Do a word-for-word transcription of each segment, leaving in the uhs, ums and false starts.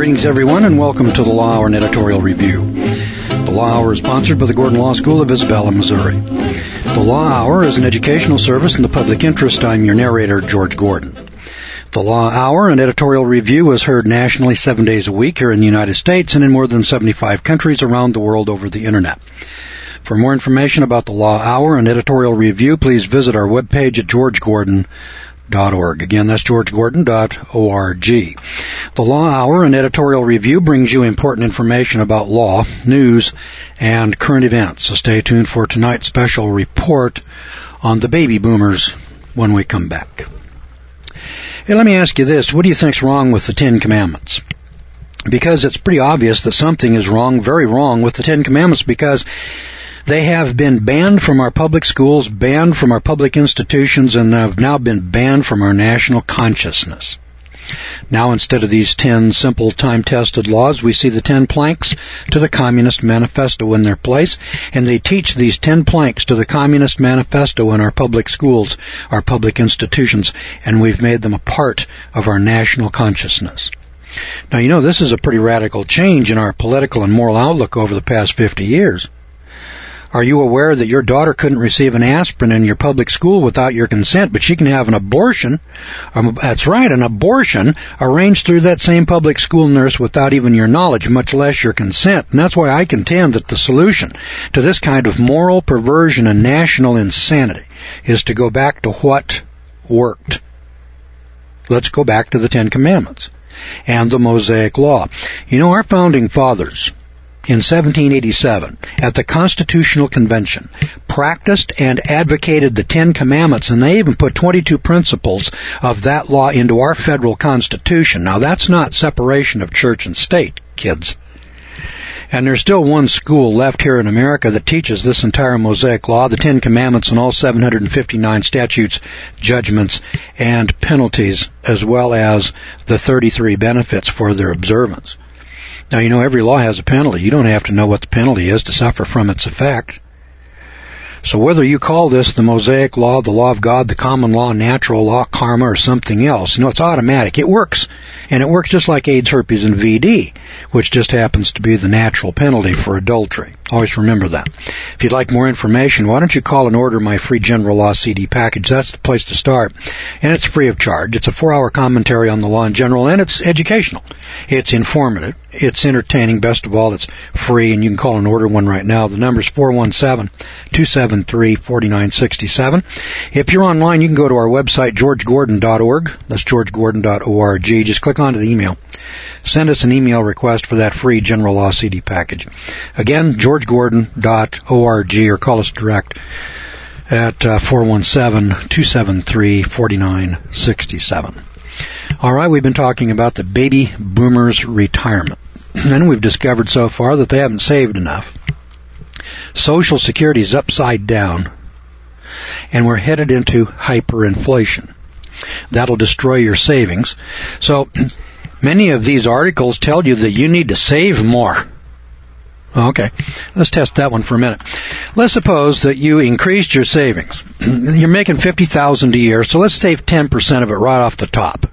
Greetings, everyone, and welcome to the Law Hour and Editorial Review. The Law Hour is sponsored by the Gordon Law School of Isabella, Missouri. The Law Hour is an educational service in the public interest. I'm your narrator, George Gordon. The Law Hour and Editorial Review is heard nationally seven days a week here in the United States and in more than seventy-five countries around the world over the Internet. For more information about the Law Hour and Editorial Review, please visit our webpage at george gordon dot org. Again, that's george gordon dot org. The Law Hour and Editorial Review brings you important information about law, news, and current events. So stay tuned for tonight's special report on the baby boomers when we come back. Hey, let me ask you this. What do you think's wrong with the Ten Commandments? Because it's pretty obvious that something is wrong, very wrong, with the Ten Commandments, because they have been banned from our public schools, banned from our public institutions, and have now been banned from our national consciousness. Now, instead of these ten simple time-tested laws, we see the ten planks to the Communist Manifesto in their place, and they teach these ten planks to the Communist Manifesto in our public schools, our public institutions, and we've made them a part of our national consciousness. Now, you know, this is a pretty radical change in our political and moral outlook over the past fifty years. Are you aware that your daughter couldn't receive an aspirin in your public school without your consent, but she can have an abortion? Um, that's right, an abortion arranged through that same public school nurse without even your knowledge, much less your consent. And that's why I contend that the solution to this kind of moral perversion and national insanity is to go back to what worked. Let's go back to the Ten Commandments and the Mosaic Law. You know, our founding fathers in seventeen eighty-seven, at the Constitutional Convention, practiced and advocated the Ten Commandments, and they even put twenty-two principles of that law into our federal Constitution. Now, that's not separation of church and state, kids. And there's still one school left here in America that teaches this entire Mosaic Law, the Ten Commandments, and all seven hundred fifty-nine statutes, judgments, and penalties, as well as the thirty-three benefits for their observance. Now, you know, every law has a penalty. You don't have to know what the penalty is to suffer from its effect. So whether you call this the Mosaic Law, the Law of God, the Common Law, Natural Law, Karma, or something else, you know, it's automatic. It works. And it works just like AIDS, herpes, and V D, which just happens to be the natural penalty for adultery. Always remember that. If you'd like more information, why don't you call and order my free General Law C D package? That's the place to start. And it's free of charge. It's a four-hour commentary on the law in general, and it's educational. It's informative. It's entertaining. Best of all, it's free, and you can call and order one right now. The number's four one seven, two seven three, four nine six seven. If you're online, you can go to our website, george gordon dot org. That's george gordon dot org. Just click onto the email. Send us an email request for that free General Law C D package. Again, george gordon dot org, or call us direct at uh, four one seven, two seven three, four nine six seven. All right, we've been talking about the baby boomers' retirement. And we've discovered so far that they haven't saved enough. Social Security is upside down, and we're headed into hyperinflation. That'll destroy your savings. So many of these articles tell you that you need to save more. Okay, let's test that one for a minute. Let's suppose that you increased your savings. You're making fifty thousand dollars a year, so let's save ten percent of it right off the top.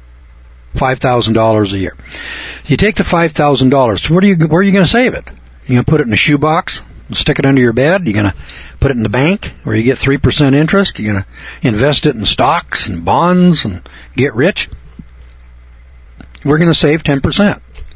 five thousand dollars a year. You take the five thousand dollars. Where, do you, where are you going to save it? You're going to put it in a shoebox and stick it under your bed? You're going to put it in the bank where you get three percent interest? You're going to invest it in stocks and bonds and get rich? We're going to save ten percent.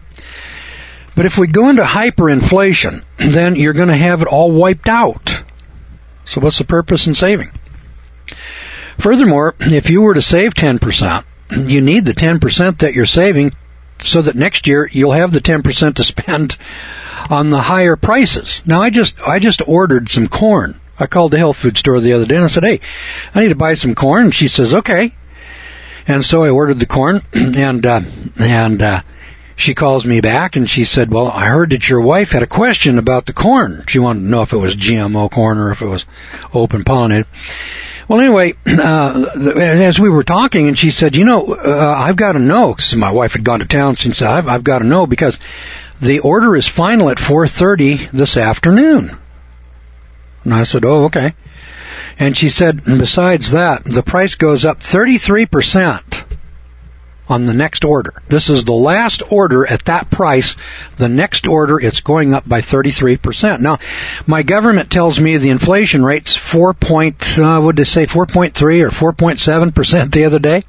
But if we go into hyperinflation, then you're going to have it all wiped out. So what's the purpose in saving? Furthermore, if you were to save ten percent, you need the ten percent that you're saving so that next year you'll have the ten percent to spend on the higher prices. Now, I just I just ordered some corn. I called the health food store the other day and I said, hey, I need to buy some corn. And she says, okay. And so I ordered the corn, and uh, and uh, she calls me back and she said, well, I heard that your wife had a question about the corn. She wanted to know if it was G M O corn or if it was open pollinated. Well, anyway, uh, as we were talking, and she said, you know, uh, I've got to know, because my wife had gone to town, since I've, I've got to know, because the order is final at four thirty this afternoon. And I said, oh, okay. And she said, and besides that, the price goes up thirty-three percent on the next order. This is the last order at that price. The next order, it's going up by thirty-three percent. Now, my government tells me the inflation rate's four point, uh, what did they say, four point three or four point seven percent the other day?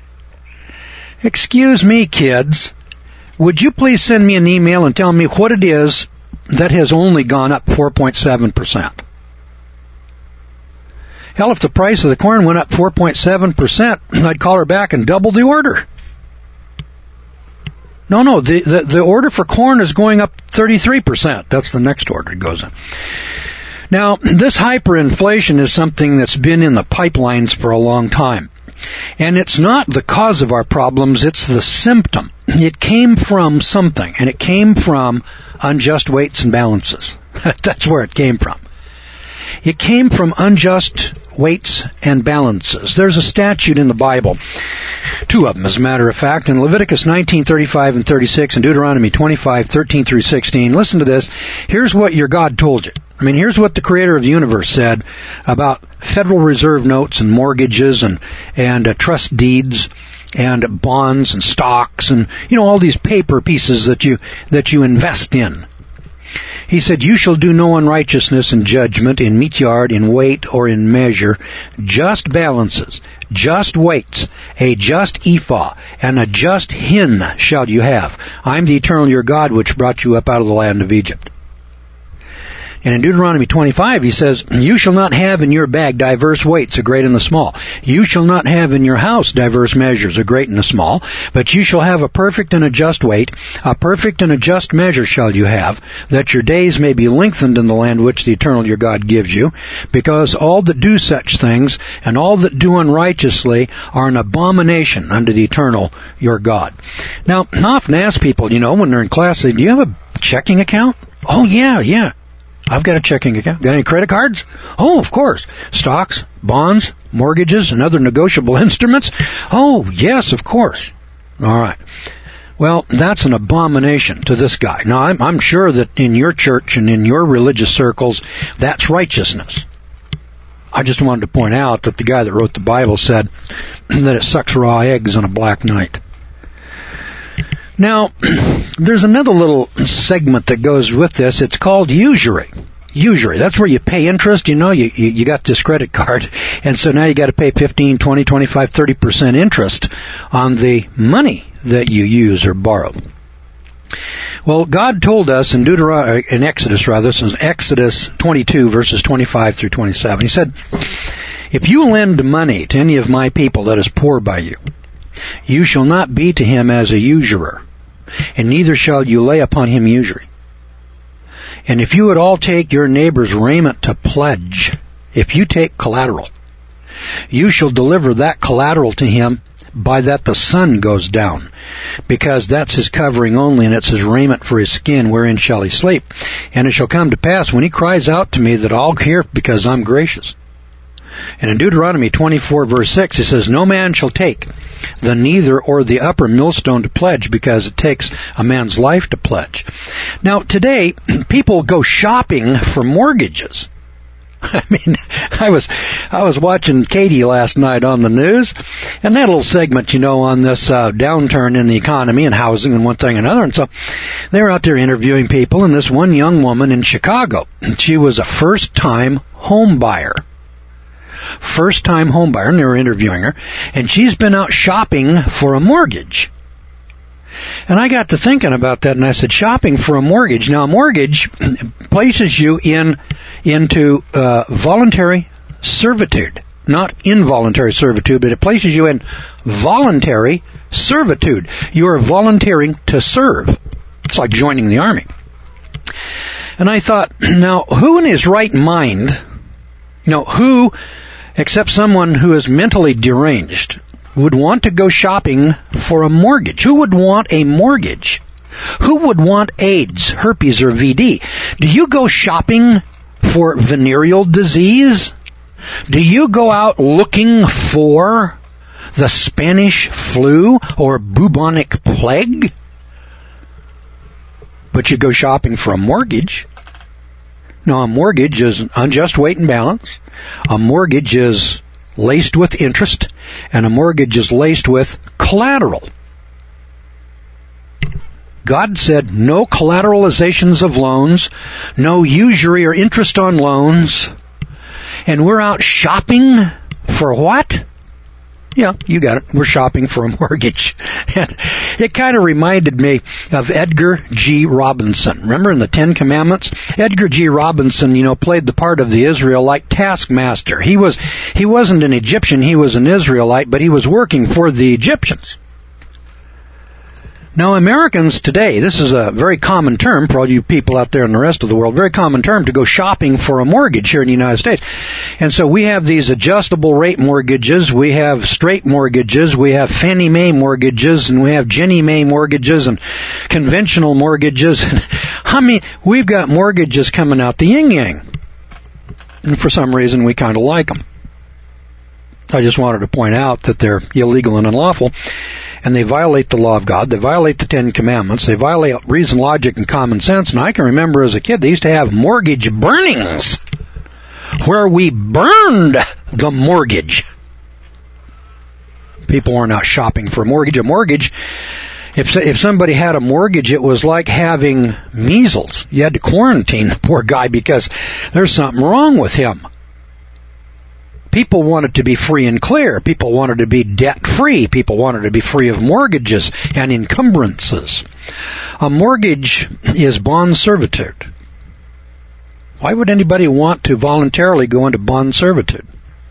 Excuse me, kids. Would you please send me an email and tell me what it is that has only gone up four point seven percent? Hell, if the price of the corn went up four point seven percent, I'd call her back and double the order. No, no, the, the, the order for corn is going up thirty-three percent. That's the next order it goes in. Now, this hyperinflation is something that's been in the pipelines for a long time. And it's not the cause of our problems, it's the symptom. It came from something, and it came from unjust weights and balances. That's where it came from. It came from unjust weights and balances. There's a statute in the Bible, two of them as a matter of fact, in Leviticus nineteen thirty-five and thirty-six and Deuteronomy twenty-five thirteen through sixteen. Listen to this. Here's what your God told you. I mean, here's what the creator of the universe said about Federal Reserve notes and mortgages and, and uh, trust deeds and bonds and stocks and, you know, all these paper pieces that you, that you invest in. He said, you shall do no unrighteousness in judgment, in meat yard, in weight, or in measure, just balances, just weights, a just ephah, and a just hin shall you have. I am the eternal your God, which brought you up out of the land of Egypt. And in Deuteronomy twenty-five, he says, you shall not have in your bag diverse weights, a great and a small. You shall not have in your house diverse measures, a great and a small. But you shall have a perfect and a just weight, a perfect and a just measure shall you have, that your days may be lengthened in the land which the eternal your God gives you. Because all that do such things, and all that do unrighteously, are an abomination unto the eternal your God. Now, I often ask people, you know, when they're in class, say, do you have a checking account? Oh, yeah, yeah. I've got a checking account. Got any credit cards? Oh, of course. Stocks, bonds, mortgages, and other negotiable instruments? Oh, yes, of course. All right. Well, that's an abomination to this guy. Now, I'm, I'm sure that in your church and in your religious circles, that's righteousness. I just wanted to point out that the guy that wrote the Bible said that it sucks raw eggs on a black night. Now, there's another little segment that goes with this. It's called usury. Usury. That's where you pay interest. You know, you, you, you got this credit card, and so now you got to pay fifteen, twenty, twenty-five, thirty percent interest on the money that you use or borrow. Well, God told us in Deuteronomy, in Exodus rather, this is Exodus twenty-two, verses twenty-five through twenty-seven. He said, if you lend money to any of my people that is poor by you, you shall not be to him as a usurer, and neither shall you lay upon him usury. And if you would all take your neighbor's raiment to pledge, if you take collateral, you shall deliver that collateral to him by that the sun goes down, because that's his covering only, and it's his raiment for his skin, wherein shall he sleep. And it shall come to pass, when he cries out to me, that I'll hear, because I'm gracious. And in Deuteronomy twenty-four, verse six, it says, no man shall take the neither or the upper millstone to pledge, because it takes a man's life to pledge. Now, today, people go shopping for mortgages. I mean, I was I was watching Katie last night on the news, and that little segment, you know, on this uh, downturn in the economy and housing and one thing and another. And so they were out there interviewing people, and this one young woman in Chicago, she was a first-time home buyer. First-time home buyer, and they were interviewing her, and she's been out shopping for a mortgage. And I got to thinking about that, and I said, shopping for a mortgage. Now, a mortgage places you in into uh, voluntary servitude, not involuntary servitude, but it places you in voluntary servitude. You are volunteering to serve. It's like joining the army. And I thought, now, who in his right mind, you know, who, except someone who is mentally deranged, would want to go shopping for a mortgage? Who would want a mortgage? Who would want AIDS, herpes, or V D? Do you go shopping for venereal disease? Do you go out looking for the Spanish flu or bubonic plague? But you go shopping for a mortgage. Now, a mortgage is unjust weight and balance. A mortgage is laced with interest, and a mortgage is laced with collateral. God said no collateralizations of loans, no usury or interest on loans, and we're out shopping for what? Yeah, you got it. We're shopping for a mortgage. And it kind of reminded me of Edgar G. Robinson. Remember in the Ten Commandments? Edgar G. Robinson, you know, played the part of the Israelite taskmaster. He was, he wasn't an Egyptian, he was an Israelite, but he was working for the Egyptians. Now, Americans today, this is a very common term for all you people out there in the rest of the world, very common term to go shopping for a mortgage here in the United States. And so we have these adjustable rate mortgages, we have straight mortgages, we have Fannie Mae mortgages, and we have Ginnie Mae mortgages and conventional mortgages. I mean, we've got mortgages coming out the yin-yang. And for some reason, we kind of like them. I just wanted to point out that they're illegal and unlawful. And they violate the law of God, they violate the Ten Commandments, they violate reason, logic, and common sense. And I can remember as a kid, they used to have mortgage burnings, where we burned the mortgage. People weren't out shopping for a mortgage. A mortgage, if if somebody had a mortgage, it was like having measles. You had to quarantine the poor guy because there's something wrong with him. People wanted to be free and clear. People wanted to be debt-free. People wanted to be free of mortgages and encumbrances. A mortgage is bond servitude. Why would anybody want to voluntarily go into bond servitude?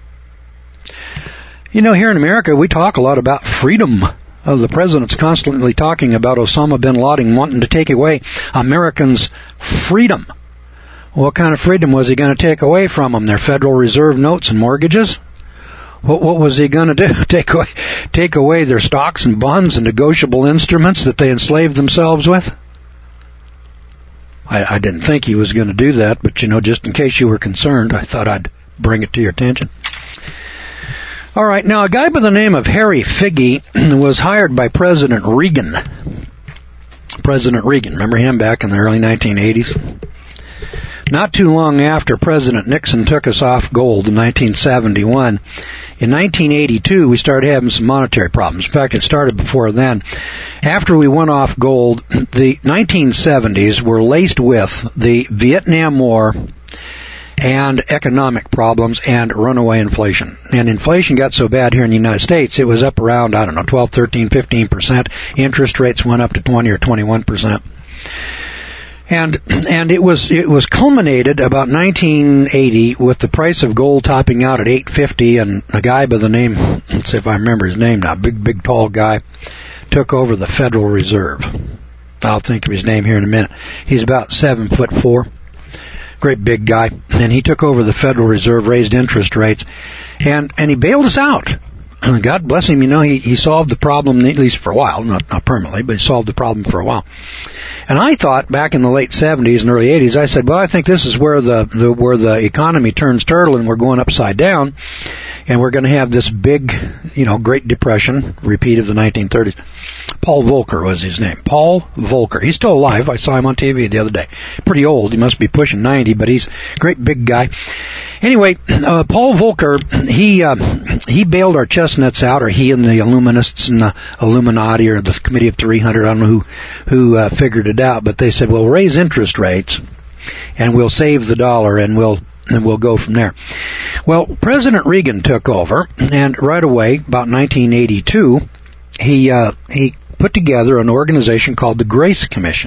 You know, here in America, we talk a lot about freedom. Oh, the president's constantly talking about Osama bin Laden wanting to take away Americans' freedom. What kind of freedom was he going to take away from them? Their Federal Reserve notes and mortgages? What, what was he going to do? Take away, take away their stocks and bonds and negotiable instruments that they enslaved themselves with? I, I didn't think he was going to do that, but, you know, just in case you were concerned, I thought I'd bring it to your attention. All right, now a guy by the name of Harry Figge was hired by President Reagan. President Reagan, remember him back in the early nineteen eighties? Not too long after President Nixon took us off gold in nineteen seventy-one, in nineteen eighty-two we started having some monetary problems. In fact, it started before then. After we went off gold, the nineteen seventies were laced with the Vietnam War and economic problems and runaway inflation. And inflation got so bad here in the United States, it was up around, I don't know, twelve, thirteen, fifteen percent. Interest rates went up to twenty or twenty-one percent. And and it was it was culminated about nineteen eighty with the price of gold topping out at eight fifty, and a guy by the name, let's see if I remember his name now, big big tall guy, took over the Federal Reserve. I'll think of his name here in a minute. He's about seven foot four, great big guy, and he took over the Federal Reserve, raised interest rates, and and he bailed us out. God bless him, you know, he, he solved the problem, at least for a while, not, not permanently, but he solved the problem for a while. And I thought back in the late seventies and early eighties, I said, well, I think this is where the, the where the economy turns turtle and we're going upside down, and we're going to have this big, you know, Great Depression, repeat of the nineteen thirties. Paul Volcker was his name. Paul Volcker. He's still alive. I saw him on T V the other day. Pretty old. He must be pushing ninety, but he's a great big guy. Anyway, uh, Paul Volcker, he uh, he bailed our chestnuts out, or he and the Illuminists and the Illuminati or the Committee of three hundred, I don't know who, who uh, figured it out, but they said, we'll raise interest rates and we'll save the dollar and we'll and we'll go from there. Well, President Reagan took over, and right away, about nineteen eighty-two, he uh, he put together an organization called the Grace Commission.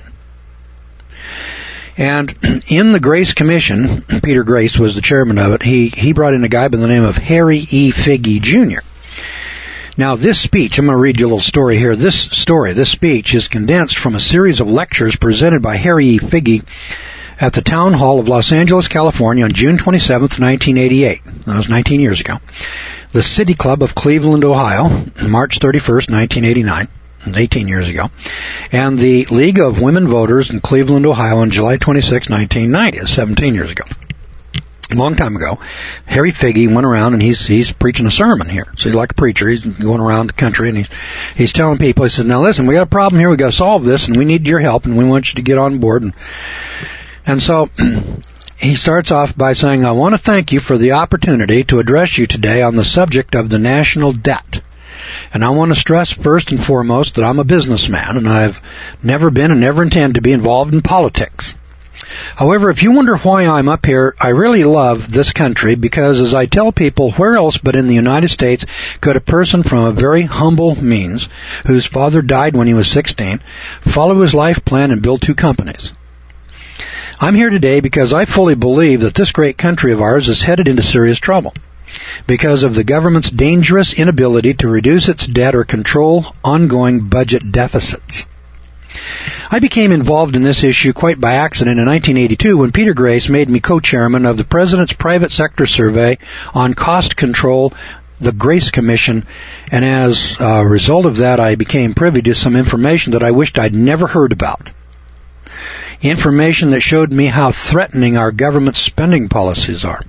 And in the Grace Commission, Peter Grace was the chairman of it, he, he brought in a guy by the name of Harry E. Figge, Junior Now, this speech, I'm going to read you a little story here. This story, this speech, is condensed from a series of lectures presented by Harry E. Figge at the Town Hall of Los Angeles, California on June twenty-seventh, nineteen eighty-eight. That was nineteen years ago. The City Club of Cleveland, Ohio, March thirty-first, nineteen eighty-nine. eighteen years ago, and the League of Women Voters in Cleveland, Ohio on July twenty-sixth, nineteen ninety, seventeen years ago. A long time ago, Harry Figge went around and he's he's preaching a sermon here. So he's like a preacher. He's going around the country and he's he's telling people, he says, now listen, we got a problem here, we got to solve this, and we need your help, and we want you to get on board. And, and so he starts off by saying, I want to thank you for the opportunity to address you today on the subject of the national debt. And I want to stress first and foremost that I'm a businessman, and I've never been and never intend to be involved in politics. However, if you wonder why I'm up here, I really love this country because, as I tell people, where else but in the United States could a person from a very humble means, whose father died when he was sixteen, follow his life plan and build two companies? I'm here today because I fully believe that this great country of ours is headed into serious trouble because of the government's dangerous inability to reduce its debt or control ongoing budget deficits. I became involved in this issue quite by accident in nineteen eighty-two when Peter Grace made me co-chairman of the President's Private Sector Survey on Cost Control, the Grace Commission, and as a result of that I became privy to some information that I wished I'd never heard about. Information that showed me how threatening our government spending policies are.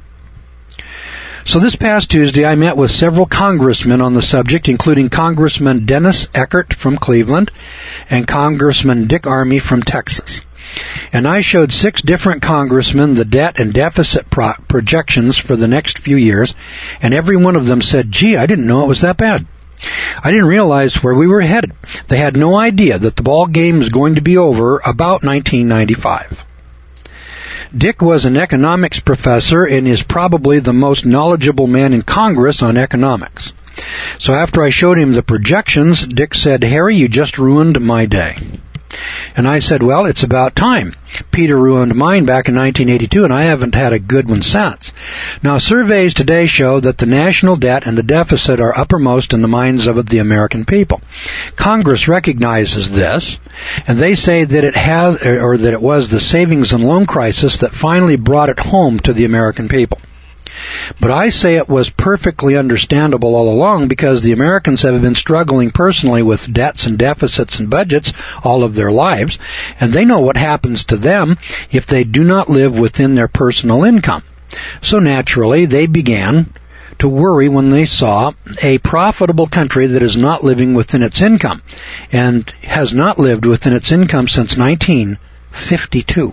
So this past Tuesday, I met with several congressmen on the subject, including Congressman Dennis Eckert from Cleveland and Congressman Dick Armey from Texas. And I showed six different congressmen the debt and deficit pro- projections for the next few years, and every one of them said, gee, I didn't know it was that bad. I didn't realize where we were headed. They had no idea that the ball game was going to be over about nineteen ninety-five. Dick was an economics professor and is probably the most knowledgeable man in Congress on economics. So after I showed him the projections, Dick said, Harry, you just ruined my day. And I said, well, it's about time. Peter ruined mine back in nineteen eighty-two, and I haven't had a good one since. Now, surveys today show that the national debt and the deficit are uppermost in the minds of the American people. Congress recognizes this, and they say that it has, or that it was the savings and loan crisis that finally brought it home to the American people. But I say it was perfectly understandable all along because the Americans have been struggling personally with debts and deficits and budgets all of their lives, and they know what happens to them if they do not live within their personal income. So naturally, they began to worry when they saw a profitable country that is not living within its income and has not lived within its income since nineteen fifty-two.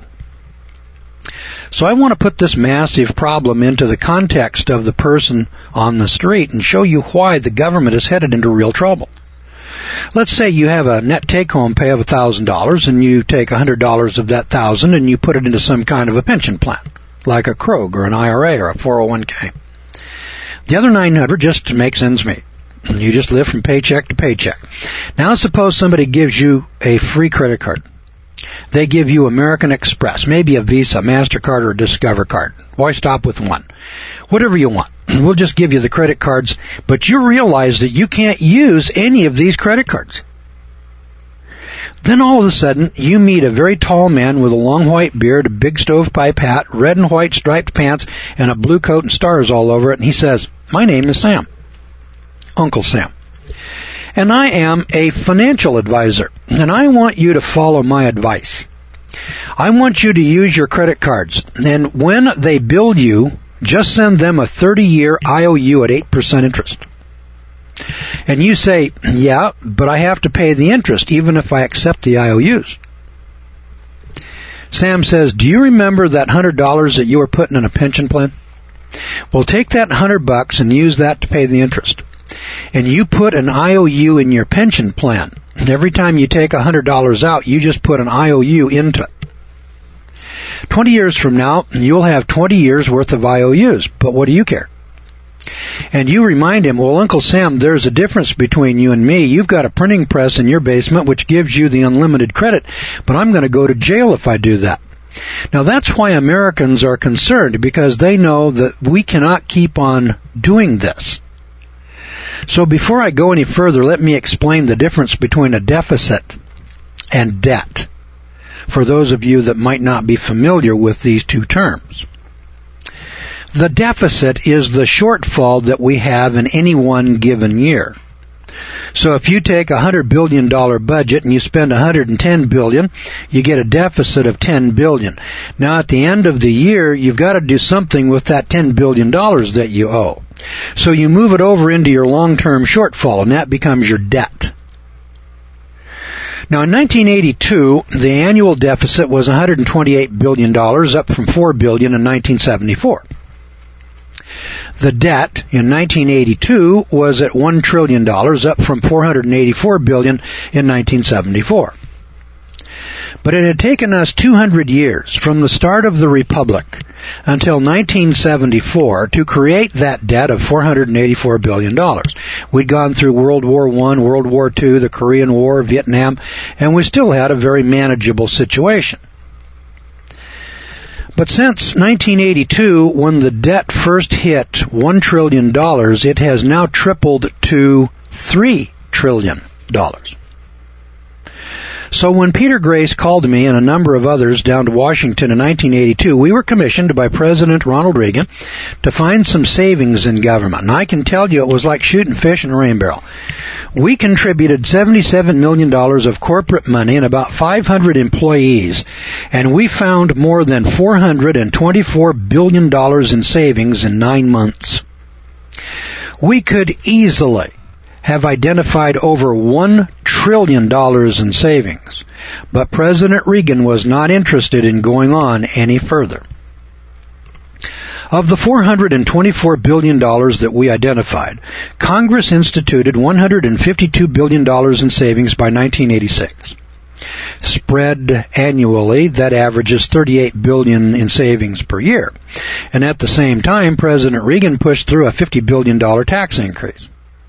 So I want to put this massive problem into the context of the person on the street and show you why the government is headed into real trouble. Let's say you have a net take-home pay of one thousand dollars and you take one hundred dollars of that one thousand dollars and you put it into some kind of a pension plan, like a Krog or an I R A or a four oh one k. The other nine hundred dollars just makes ends meet. You just live from paycheck to paycheck. Now suppose somebody gives you a free credit card. They give you American Express, maybe a Visa, MasterCard, or a Discover card. Why stop with one? Whatever you want. We'll just give you the credit cards, but you realize that you can't use any of these credit cards. Then all of a sudden, you meet a very tall man with a long white beard, a big stovepipe hat, red and white striped pants, and a blue coat and stars all over it, and he says, my name is Sam. Uncle Sam. And I am a financial advisor, and I want you to follow my advice. I want you to use your credit cards, and when they bill you, just send them a thirty-year I O U at eight percent interest. And you say, yeah, but I have to pay the interest, even if I accept the I O Us. Sam says, do you remember that one hundred dollars that you were putting in a pension plan? Well, take that one hundred bucks and use that to pay the interest. And you put an I O U in your pension plan. And every time you take one hundred dollars out, you just put an I O U into it. twenty years from now, you'll have twenty years worth of I O Us. But what do you care? And you remind him, well, Uncle Sam, there's a difference between you and me. You've got a printing press in your basement which gives you the unlimited credit, but I'm going to go to jail if I do that. Now, that's why Americans are concerned, because they know that we cannot keep on doing this. So before I go any further, let me explain the difference between a deficit and debt, for those of you that might not be familiar with these two terms. The deficit is the shortfall that we have in any one given year. So if you take a one hundred billion dollars budget and you spend one hundred ten billion dollars, you get a deficit of ten billion dollars. Now at the end of the year, you've got to do something with that ten billion dollars that you owe. So you move it over into your long-term shortfall, and that becomes your debt. Now in nineteen eighty-two, the annual deficit was one hundred twenty-eight billion dollars, up from four billion dollars in nineteen seventy-four. The debt in nineteen eighty-two was at one trillion dollars, up from four hundred eighty-four billion dollars in nineteen seventy-four. But it had taken us two hundred years from the start of the Republic until nineteen seventy-four to create that debt of four hundred eighty-four billion dollars. We'd gone through World War One, World War Two, the Korean War, Vietnam, and we still had a very manageable situation. But since nineteen eighty-two, when the debt first hit one trillion dollars, it has now tripled to three trillion dollars. So when Peter Grace called me and a number of others down to Washington in nineteen eighty-two, we were commissioned by President Ronald Reagan to find some savings in government. And I can tell you it was like shooting fish in a rain barrel. We contributed seventy-seven million dollars of corporate money and about five hundred employees, and we found more than four hundred twenty-four billion dollars in savings in nine months. We could easily have identified over one trillion dollars in savings, but President Reagan was not interested in going on any further. Of the four hundred twenty-four billion dollars that we identified, Congress instituted one hundred fifty-two billion dollars in savings by nineteen eighty-six. Spread annually, that averages thirty-eight billion dollars in savings per year. And at the same time, President Reagan pushed through a fifty billion dollars tax increase.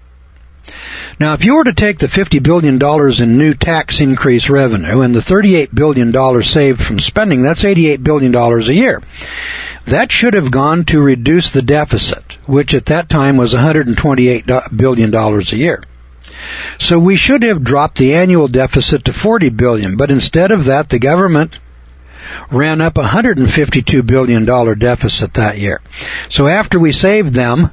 Now, if you were to take the fifty billion dollars in new tax increase revenue and the thirty-eight billion dollars saved from spending, that's eighty-eight billion dollars a year. That should have gone to reduce the deficit, which at that time was one hundred twenty-eight billion dollars a year. So we should have dropped the annual deficit to forty billion dollars, but instead of that, the government ran up a one hundred fifty-two billion dollars deficit that year. So after we saved them,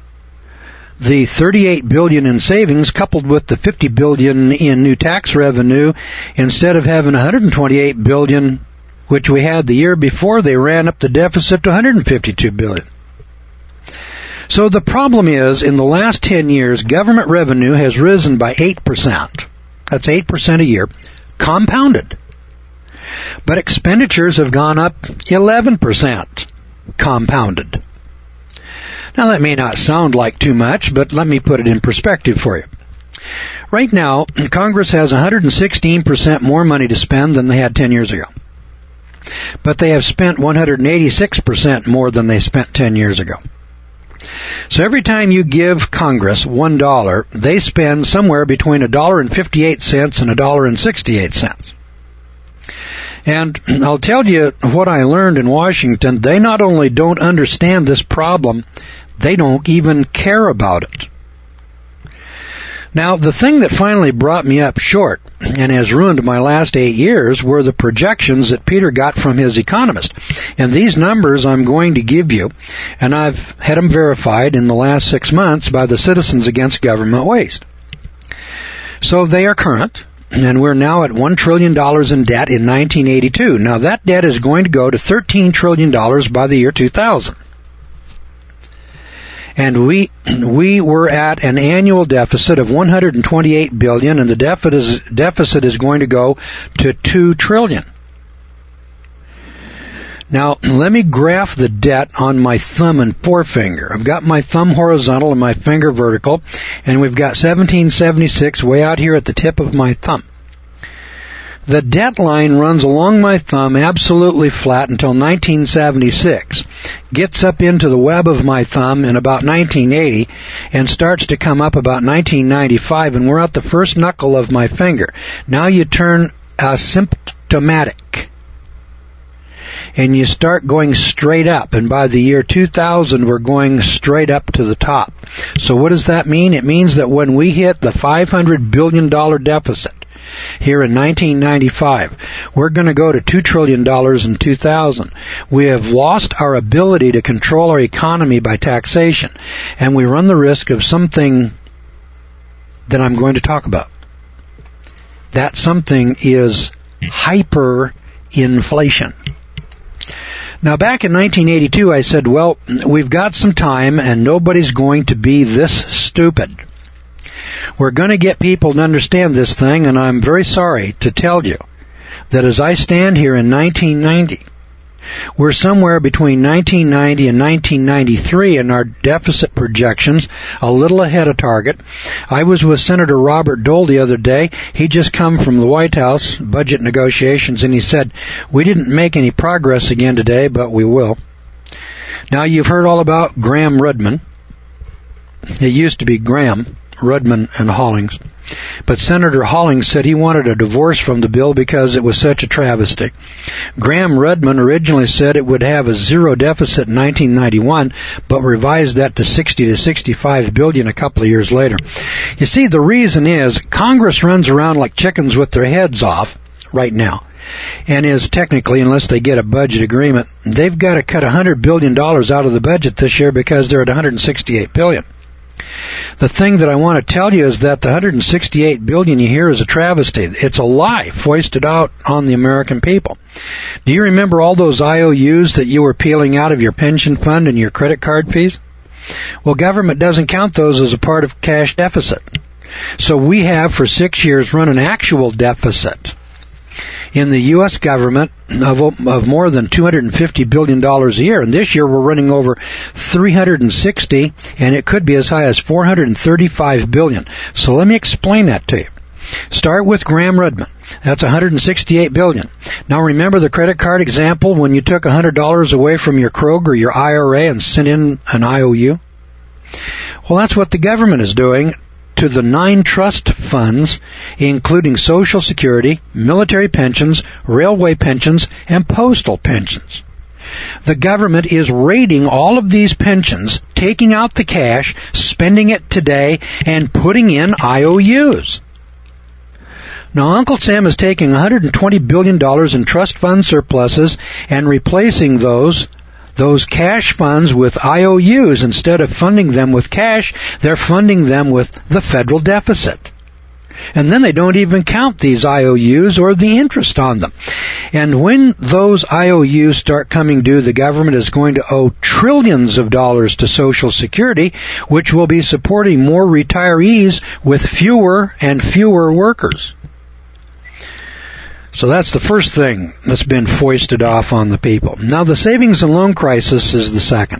the thirty-eight billion dollars in savings coupled with the fifty billion dollars in new tax revenue, instead of having one hundred twenty-eight billion dollars, which we had the year before, they ran up the deficit to one hundred fifty-two billion dollars. So the problem is, in the last ten years, government revenue has risen by eight percent. That's eight percent a year, compounded. But expenditures have gone up eleven percent, compounded. Now, that may not sound like too much, but let me put it in perspective for you. Right now, Congress has one hundred sixteen percent more money to spend than they had ten years ago. But they have spent one hundred eighty-six percent more than they spent ten years ago. So every time you give Congress one dollar, they spend somewhere between one dollar and fifty-eight cents and one dollar and sixty-eight cents. And I'll tell you what I learned in Washington. They not only don't understand this problem, they don't even care about it. Now, the thing that finally brought me up short and has ruined my last eight years were the projections that Peter got from his economist. And these numbers I'm going to give you, and I've had them verified in the last six months by the Citizens Against Government Waste. So they are current, and we're now at one trillion dollars in debt in nineteen eighty-two. Now, that debt is going to go to thirteen trillion dollars by the year two thousand. And we we were at an annual deficit of one hundred twenty-eight billion dollars, and the deficit is, deficit is going to go to two trillion dollars. Now, let me graph the debt on my thumb and forefinger. I've got my thumb horizontal and my finger vertical, and we've got seventeen seventy-six way out here at the tip of my thumb. The debt line runs along my thumb absolutely flat until nineteen seventy-six, gets up into the web of my thumb in about nineteen eighty, and starts to come up about nineteen ninety-five, and we're at the first knuckle of my finger. Now you turn asymptomatic, and you start going straight up, and by the year two thousand, we're going straight up to the top. So what does that mean? It means that when we hit the five hundred billion dollars deficit, here in nineteen ninety-five, we're going to go to two trillion dollars in two thousand. We have lost our ability to control our economy by taxation, and we run the risk of something that I'm going to talk about. That something is hyperinflation. Now, back in nineteen eighty-two, I said, well, we've got some time, and nobody's going to be this stupid. We're going to get people to understand this thing, and I'm very sorry to tell you that as I stand here in nineteen ninety, We're somewhere between nineteen ninety and nineteen ninety-three in our deficit projections, a little ahead of target. I was with Senator Robert Dole the other day. He just come from the White House budget negotiations, and he said, we didn't make any progress again today, but we will. Now, you've heard all about Gramm-Rudman. It used to be Graham, Rudman, and Hollings. But Senator Hollings said he wanted a divorce from the bill because it was such a travesty. Gramm-Rudman originally said it would have a zero deficit in nineteen ninety-one, but revised that to sixty to sixty-five billion a couple of years later. You see, the reason is Congress runs around like chickens with their heads off right now, and is technically, unless they get a budget agreement, they've got to cut one hundred billion dollars out of the budget this year because they're at one hundred sixty-eight billion dollars. The thing that I want to tell you is that the one hundred sixty-eight billion dollars you hear is a travesty. It's a lie foisted out on the American people. Do you remember all those I O Us that you were peeling out of your pension fund and your credit card fees? Well, government doesn't count those as a part of cash deficit. So we have for six years run an actual deficit in the U S government of, of more than two hundred fifty billion dollars a year. And this year we're running over three hundred sixty, and it could be as high as four hundred thirty-five billion dollars. So let me explain that to you. Start with Gramm-Rudman. That's one hundred sixty-eight billion dollars. Now remember the credit card example when you took one hundred dollars away from your Kroger, your I R A, and sent in an I O U? Well, that's what the government is doing to the nine trust funds, including Social Security, military pensions, railway pensions, and postal pensions. The government is raiding all of these pensions, taking out the cash, spending it today, and putting in I O Us. Now, Uncle Sam is taking one hundred twenty billion dollars in trust fund surpluses and replacing those Those cash funds with I O Us. Instead of funding them with cash, they're funding them with the federal deficit. And then they don't even count these I O Us or the interest on them. And when those I O Us start coming due, the government is going to owe trillions of dollars to Social Security, which will be supporting more retirees with fewer and fewer workers. So that's the first thing that's been foisted off on the people. Now the savings and loan crisis is the second.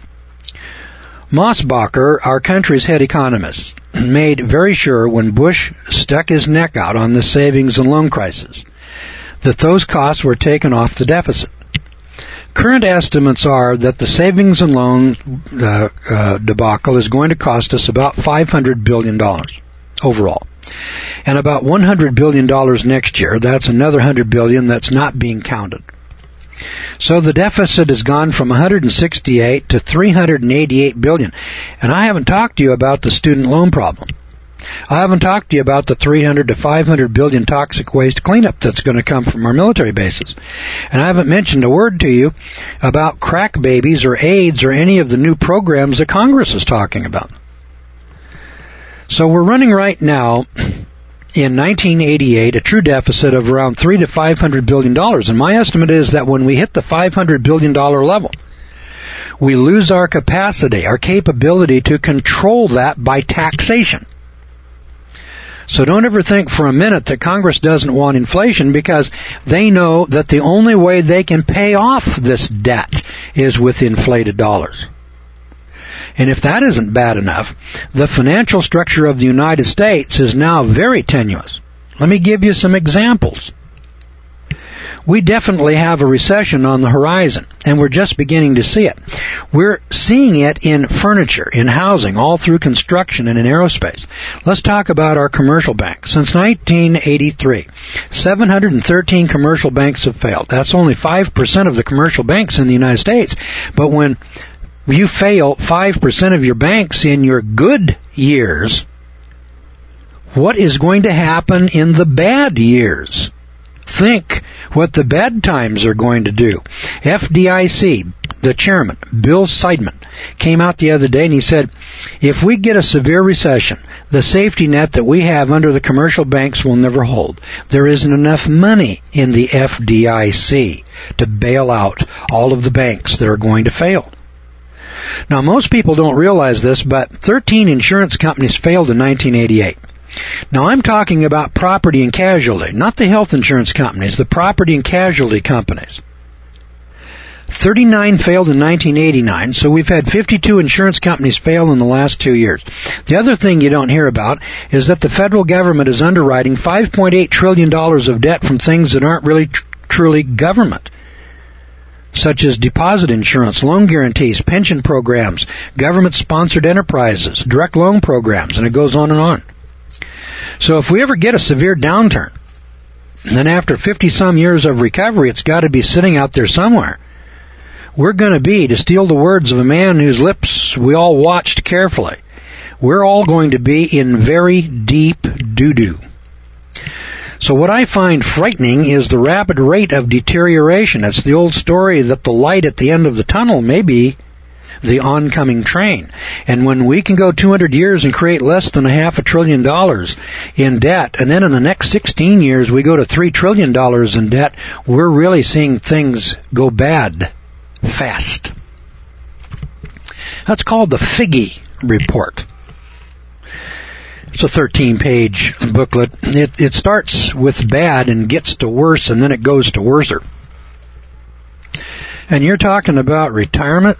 Mosbacher, our country's head economist, made very sure when Bush stuck his neck out on the savings and loan crisis that those costs were taken off the deficit. Current estimates are that the savings and loan uh, uh, debacle is going to cost us about five hundred billion dollars overall. And about one hundred billion dollars next year. That's another one hundred billion dollars that's not being counted. So the deficit has gone from one hundred sixty-eight to three hundred eighty-eight billion dollars. And I haven't talked to you about the student loan problem. I haven't talked to you about the three hundred to five hundred billion dollars toxic waste cleanup that's going to come from our military bases. And I haven't mentioned a word to you about crack babies or AIDS or any of the new programs that Congress is talking about. So we're running right now in nineteen eighty-eight a true deficit of around three to five hundred billion dollars, and my estimate is that when we hit the five hundred billion dollars level, we lose our capacity, our capability to control that by taxation. So don't ever think for a minute that Congress doesn't want inflation, because they know that the only way they can pay off this debt is with inflated dollars. And if that isn't bad enough, the financial structure of the United States is now very tenuous. Let me give you some examples. We definitely have a recession on the horizon, and we're just beginning to see it. We're seeing it in furniture, in housing, all through construction and in aerospace. Let's talk about our commercial banks. Since nineteen eighty-three, seven hundred thirteen commercial banks have failed. That's only five percent of the commercial banks in the United States. But when you fail five percent of your banks in your good years, what is going to happen in the bad years? Think what the bad times are going to do. F D I C, the chairman, Bill Seidman, came out the other day and he said, if we get a severe recession, the safety net that we have under the commercial banks will never hold. There isn't enough money in the F D I C to bail out all of the banks that are going to fail. Now, most people don't realize this, but thirteen insurance companies failed in nineteen eighty-eight. Now, I'm talking about property and casualty, not the health insurance companies, the property and casualty companies. thirty-nine failed in nineteen eighty-nine, so we've had fifty-two insurance companies fail in the last two years. The other thing you don't hear about is that the federal government is underwriting five point eight trillion dollars of debt from things that aren't really tr- truly government, such as deposit insurance, loan guarantees, pension programs, government-sponsored enterprises, direct loan programs, and it goes on and on. So if we ever get a severe downturn, then after fifty-some years of recovery, it's got to be sitting out there somewhere. We're going to be, to steal the words of a man whose lips we all watched carefully, we're all going to be in very deep doo-doo. So what I find frightening is the rapid rate of deterioration. It's the old story that the light at the end of the tunnel may be the oncoming train. And when we can go two hundred years and create less than a half a trillion dollars in debt, and then in the next sixteen years we go to three trillion dollars in debt, we're really seeing things go bad fast. That's called the Figge Report. It's a thirteen-page booklet. It, it starts with bad and gets to worse, and then it goes to worser. And you're talking about retirement?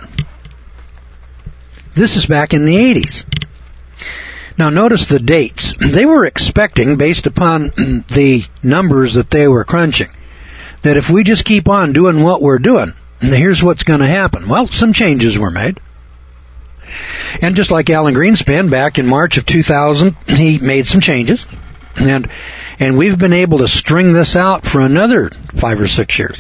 This is back in the eighties. Now notice the dates. They were expecting, based upon the numbers that they were crunching, that if we just keep on doing what we're doing, here's what's going to happen. Well, some changes were made. And just like Alan Greenspan back in March of two thousand, he made some changes. And and we've been able to string this out for another five or six years.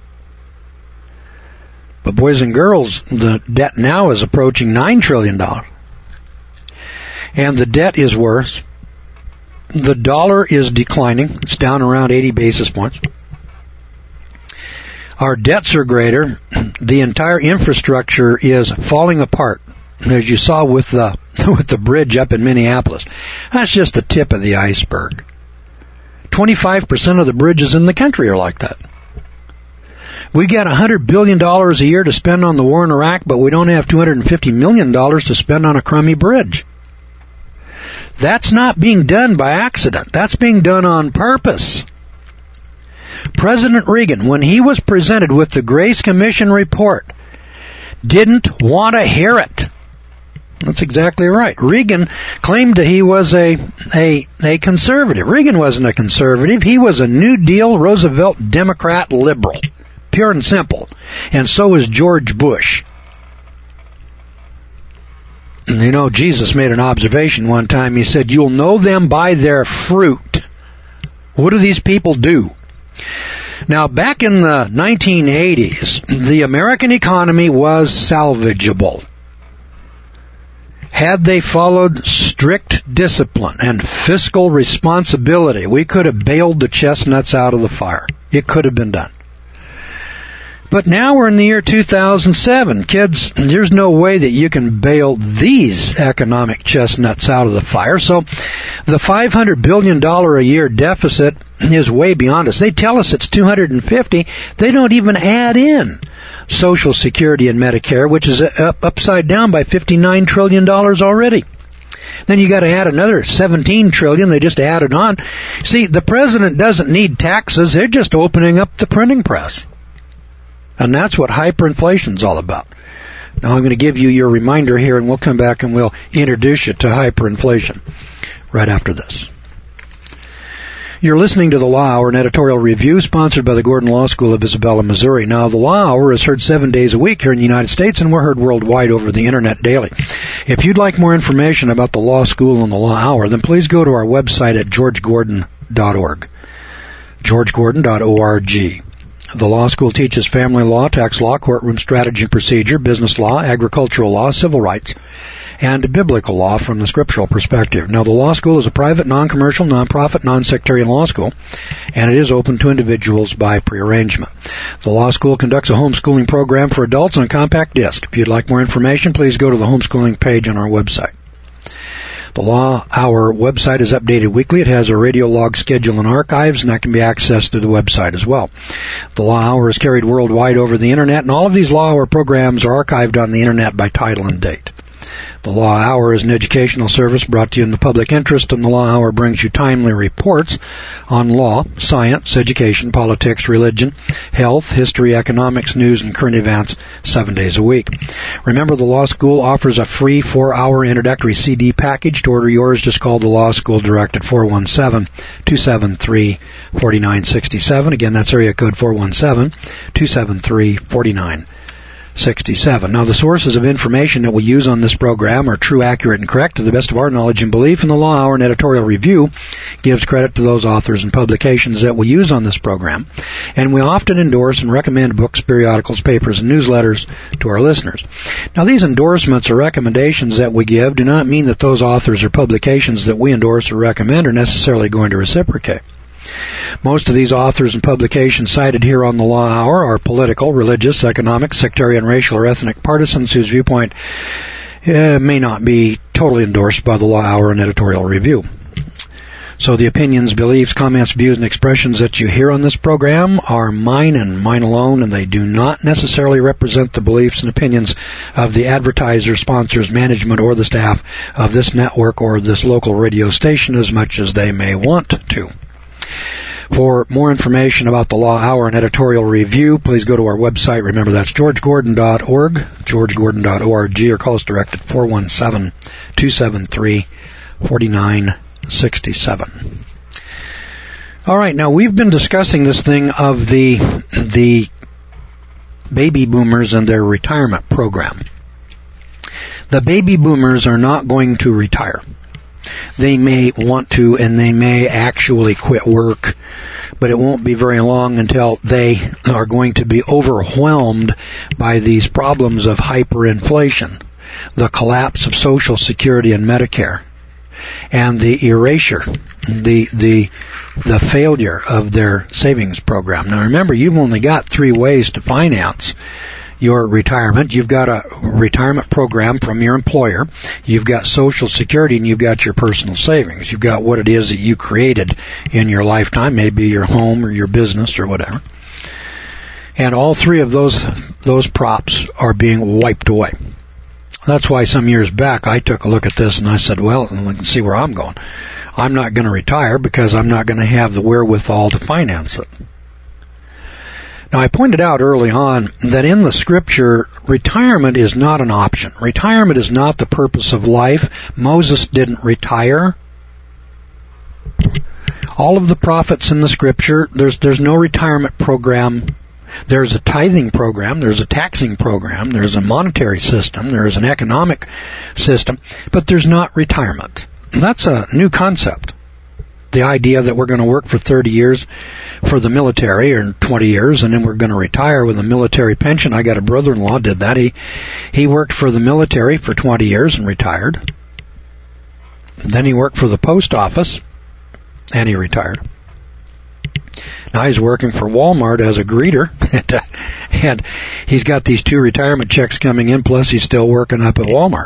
But boys and girls, the debt now is approaching nine trillion dollars. And the debt is worse. The dollar is declining. It's down around eighty basis points. Our debts are greater. The entire infrastructure is falling apart, as you saw with the with the bridge up in Minneapolis. That's just the tip of the iceberg. twenty-five percent of the bridges in the country are like that. We got one hundred billion dollars a year to spend on the war in Iraq, but we don't have two hundred fifty million dollars to spend on a crummy bridge. That's not being done by accident. That's being done on purpose. President Reagan, when he was presented with the Grace Commission report, didn't want to hear it. That's exactly right. Reagan claimed that he was a, a, a conservative. Reagan wasn't a conservative. He was a New Deal, Roosevelt, Democrat, liberal. Pure and simple. And so was George Bush. And you know, Jesus made an observation one time. He said, "You'll know them by their fruit." What do these people do? Now, back in the nineteen eighties, the American economy was salvageable. Had they followed strict discipline and fiscal responsibility, we could have bailed the chestnuts out of the fire. It could have been done. But now we're in the year two thousand seven. Kids, there's no way that you can bail these economic chestnuts out of the fire. So the five hundred billion dollars a year deficit is way beyond us. They tell us it's two hundred fifty. They don't even add in Social Security and Medicare, which is up, upside down by fifty-nine trillion dollars already. Then you got to add another seventeen trillion dollars. They just added on. See, the president doesn't need taxes. They're just opening up the printing press. And that's what hyperinflation's all about. Now I'm going to give you your reminder here, and we'll come back and we'll introduce you to hyperinflation right after this. You're listening to The Law Hour, an editorial review sponsored by the Gordon Law School of Isabella, Missouri. Now, The Law Hour is heard seven days a week here in the United States, and we're heard worldwide over the Internet daily. If you'd like more information about the Law School and The Law Hour, then please go to our website at george gordon dot org. george gordon dot org. The law school teaches family law, tax law, courtroom strategy and procedure, business law, agricultural law, civil rights, and biblical law from the scriptural perspective. Now, the law school is a private, non-commercial, non-profit, non-sectarian law school, and it is open to individuals by prearrangement. The law school conducts a homeschooling program for adults on compact disc. If you'd like more information, please go to the homeschooling page on our website. The Law Hour website is updated weekly. It has a radio log schedule and archives, and that can be accessed through the website as well. The Law Hour is carried worldwide over the Internet, and all of these Law Hour programs are archived on the Internet by title and date. The Law Hour is an educational service brought to you in the public interest, and the Law Hour brings you timely reports on law, science, education, politics, religion, health, history, economics, news, and current events seven days a week. Remember, the Law School offers a free four-hour introductory C D package. To order yours, just call the Law School direct at four one seven, two seven three, four nine six seven. Again, that's area code four one seven, two seven three, four nine six seven. Now, the sources of information that we use on this program are true, accurate, and correct to the best of our knowledge and belief, and the Law Hour and Editorial Review gives credit to those authors and publications that we use on this program, and we often endorse and recommend books, periodicals, papers, and newsletters to our listeners. Now, these endorsements or recommendations that we give do not mean that those authors or publications that we endorse or recommend are necessarily going to reciprocate. Most of these authors and publications cited here on the Law Hour are political, religious, economic, sectarian, racial, or ethnic partisans whose viewpoint uh, may not be totally endorsed by the Law Hour and Editorial Review. So the opinions, beliefs, comments, views, and expressions that you hear on this program are mine and mine alone, and they do not necessarily represent the beliefs and opinions of the advertiser, sponsors, management, or the staff of this network or this local radio station as much as they may want to. For more information about the Law Hour and Editorial Review, please go to our website. Remember, that's george gordon dot org, george gordon dot org, or call us direct at four one seven, two seven three, four nine six seven. All right, now we've been discussing this thing of the the baby boomers and their retirement program. The baby boomers are not going to retire. They may want to, and they may actually quit work, but it won't be very long until they are going to be overwhelmed by these problems of hyperinflation, the collapse of Social Security and Medicare, and the erasure, the the the failure of their savings program. Now remember, you've only got three ways to finance your retirement. You've got a retirement program from your employer, you've got Social Security, and you've got your personal savings. You've got what it is that you created in your lifetime, maybe your home or your business or whatever. And all three of those those props are being wiped away. That's why some years back I took a look at this and I said, well, let's see where I'm going. I'm not going to retire because I'm not going to have the wherewithal to finance it. Now, I pointed out early on that in the Scripture, retirement is not an option. Retirement is not the purpose of life. Moses didn't retire. All of the prophets in the Scripture, there's there's no retirement program. There's a tithing program, there's a taxing program, there's a monetary system, there's an economic system, but there's not retirement. That's a new concept. The idea that we're going to work for thirty years for the military, or twenty years, and then we're going to retire with a military pension. I got a brother-in-law did that. He he worked for the military for twenty years and retired. Then he worked for the post office, and he retired. Now he's working for Walmart as a greeter, and, uh, and he's got these two retirement checks coming in, plus he's still working up at Walmart.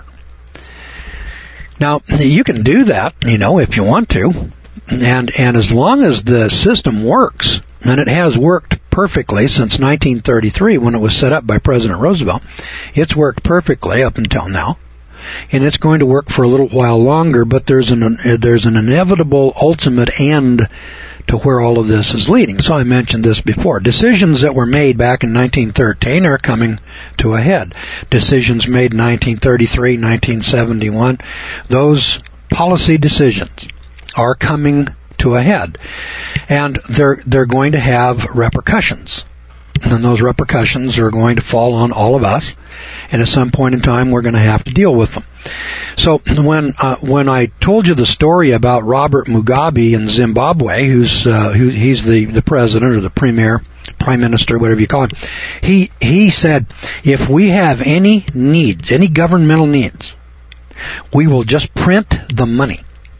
Now, you can do that, you know, if you want to. And and as long as the system works, and it has worked perfectly since nineteen thirty-three when it was set up by President Roosevelt, it's worked perfectly up until now, and it's going to work for a little while longer. But there's an there's an inevitable ultimate end to where all of this is leading. So I mentioned this before. Decisions that were made back in nineteen thirteen are coming to a head. Decisions made in nineteen thirty-three, nineteen seventy-one, those policy decisions are coming to a head, and they're they're going to have repercussions, and those repercussions are going to fall on all of us, and at some point in time we're going to have to deal with them. So when uh, when I told you the story about Robert Mugabe in Zimbabwe, who's uh, who, he's the the president or the premier, prime minister, whatever you call him, he he said, if we have any needs, any governmental needs, we will just print the money.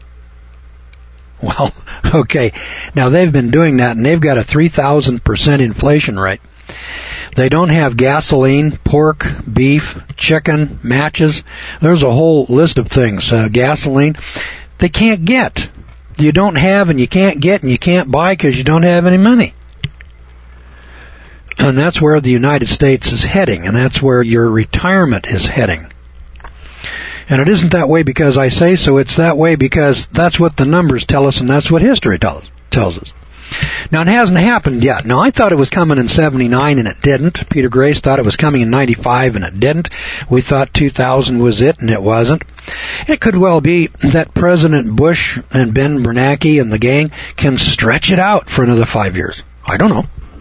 Well, okay, now they've been doing that, and they've got a three thousand percent inflation rate. They don't have gasoline, pork, beef, chicken, matches. There's a whole list of things. Uh, gasoline, they can't get. You don't have, and you can't get, and you can't buy because you don't have any money. And that's where the United States is heading, and that's where your retirement is heading. And it isn't that way because I say so. It's that way because that's what the numbers tell us, and that's what history tells tells us. Now, it hasn't happened yet. Now, I thought it was coming in seventy-nine, and it didn't. Peter Grace thought it was coming in ninety-five, and it didn't. We thought two thousand was it, and it wasn't. It could well be that President Bush and Ben Bernanke and the gang can stretch it out for another five years. I don't know.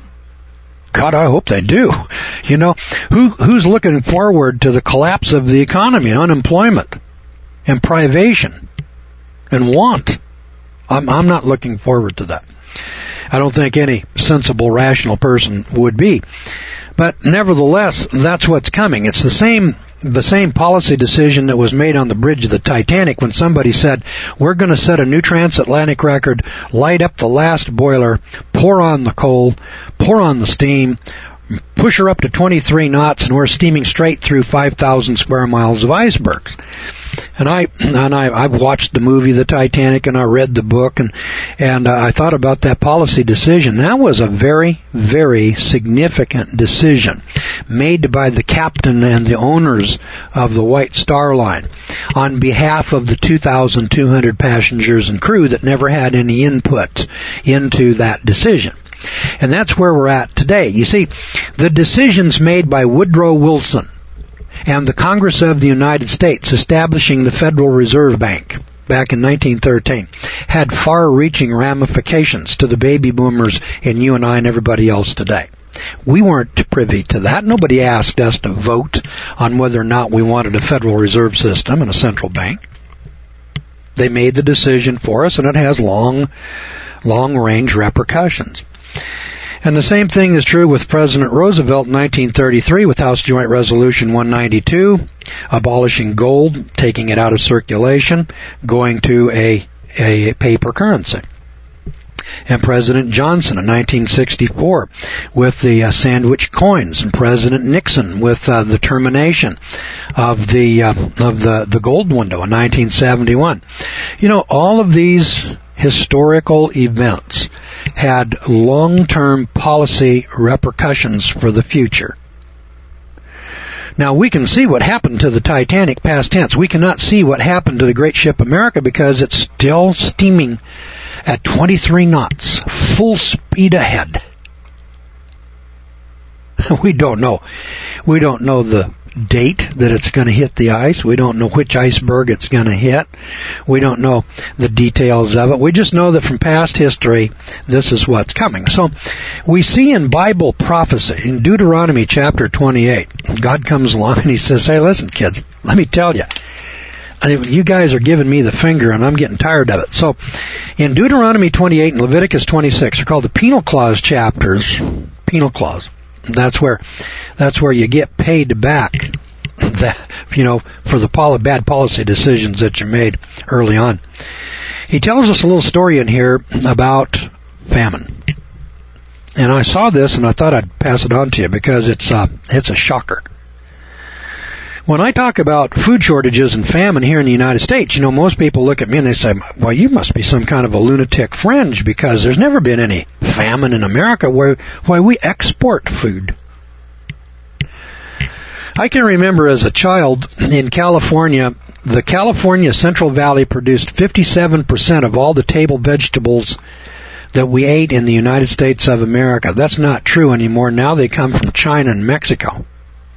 God, I hope they do. You know, who who's looking forward to the collapse of the economy, unemployment, and privation, and want? I'm, I'm not looking forward to that. I don't think any sensible, rational person would be. But nevertheless, that's what's coming. It's the same the same policy decision that was made on the bridge of the Titanic when somebody said, we're going to set a new transatlantic record, light up the last boiler, pour on the coal, pour on the steam, push her up to twenty-three knots, and we're steaming straight through five thousand square miles of icebergs. And I and I I've watched the movie The Titanic, and I read the book, and and uh, I thought about that policy decision. That was a very, very significant decision made by the captain and the owners of the White Star Line on behalf of the two thousand two hundred passengers and crew that never had any input into that decision. And that's where we're at today. You see, the decisions made by Woodrow Wilson and the Congress of the United States establishing the Federal Reserve Bank back in nineteen thirteen had far-reaching ramifications to the baby boomers and you and I and everybody else today. We weren't privy to that. Nobody asked us to vote on whether or not we wanted a Federal Reserve System and a central bank. They made the decision for us, and it has long, long-range repercussions. And the same thing is true with President Roosevelt in nineteen thirty-three with House Joint Resolution one ninety-two, abolishing gold, taking it out of circulation, going to a, a paper currency. And President Johnson in nineteen sixty-four with the uh, sandwich coins, and President Nixon with uh, the termination of the uh, of the, the gold window in nineteen seventy-one. You know, all of these historical events had long-term policy repercussions for the future. Now, we can see what happened to the Titanic past tense. We cannot see what happened to the great ship America because it's still steaming at twenty-three knots, full speed ahead. We don't know. We don't know the date that it's going to hit the ice. We don't know which iceberg it's going to hit. We don't know the details of it. We just know that from past history, this is what's coming. So we see in Bible prophecy, in Deuteronomy chapter twenty-eight, God comes along and he says, hey, listen, kids, let me tell you. You guys are giving me the finger, and I'm getting tired of it. So in Deuteronomy twenty-eight and Leviticus twenty-six, they're called the penal clause chapters. Penal clause. That's where, that's where you get paid back, that, you know, for the pol- bad policy decisions that you made early on. He tells us a little story in here about famine. And I saw this and I thought I'd pass it on to you because it's, uh, it's a shocker. When I talk about food shortages and famine here in the United States, you know, most people look at me and they say, well, you must be some kind of a lunatic fringe because there's never been any famine in America where, why we export food. I can remember as a child in California, the California Central Valley produced fifty-seven percent of all the table vegetables that we ate in the United States of America. That's not true anymore. Now they come from China and Mexico.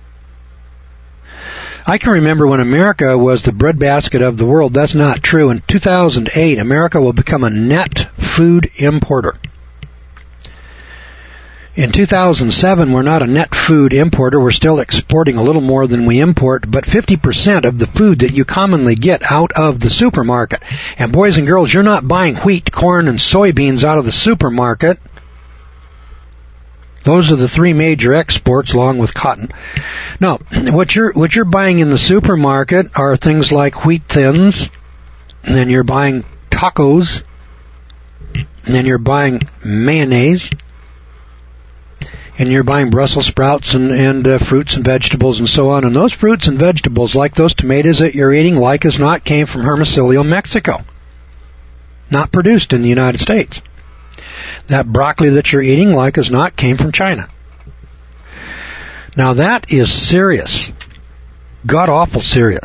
I can remember when America was the breadbasket of the world. That's not true. In two thousand eight, America will become a net food importer. In two thousand seven, we're not a net food importer. We're still exporting a little more than we import, but fifty percent of the food that you commonly get out of the supermarket. And boys and girls, you're not buying wheat, corn, and soybeans out of the supermarket. Those are the three major exports along with cotton. No, what you're what you're buying in the supermarket are things like wheat thins, and then you're buying tacos, and then you're buying mayonnaise, and you're buying Brussels sprouts and, and uh, fruits and vegetables and so on. And those fruits and vegetables, like those tomatoes that you're eating, like as not, came from Hermosillo, Mexico. Not produced in the United States. That broccoli that you're eating, like as not, came from China. Now that is serious. God-awful serious.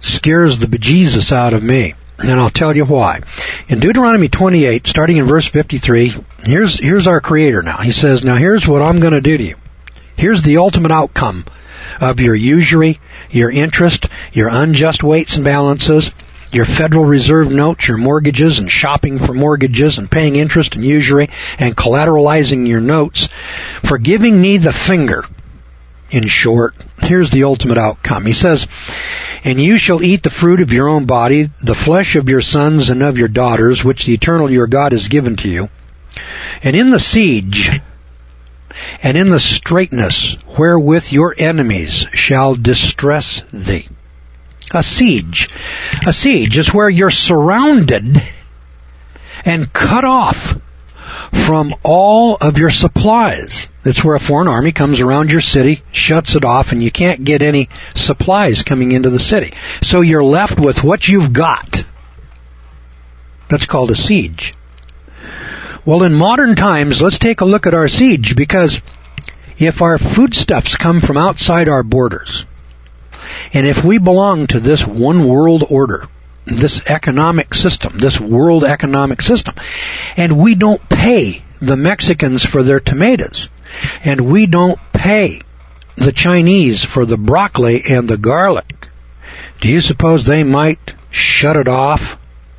scares the bejesus out of me. And I'll tell you why. In Deuteronomy twenty-eight, starting in verse fifty-three, here's, here's our Creator now. He says, now here's what I'm going to do to you. Here's the ultimate outcome of your usury, your interest, your unjust weights and balances, your Federal Reserve notes, your mortgages, and shopping for mortgages, and paying interest and usury, and collateralizing your notes, for giving me the finger. In short, here's the ultimate outcome. He says, and you shall eat the fruit of your own body, the flesh of your sons and of your daughters, which the eternal your God has given to you. And in the siege, and in the straitness wherewith your enemies shall distress thee. A siege. A siege is where you're surrounded and cut off from all of your supplies. It's where a foreign army comes around your city, shuts it off, and you can't get any supplies coming into the city. So you're left with what you've got. That's called a siege. Well, in modern times, let's take a look at our siege, because if our foodstuffs come from outside our borders, and if we belong to this one world order, this economic system, this world economic system, and we don't pay the Mexicans for their tomatoes, and we don't pay the Chinese for the broccoli and the garlic, do you suppose they might shut it off?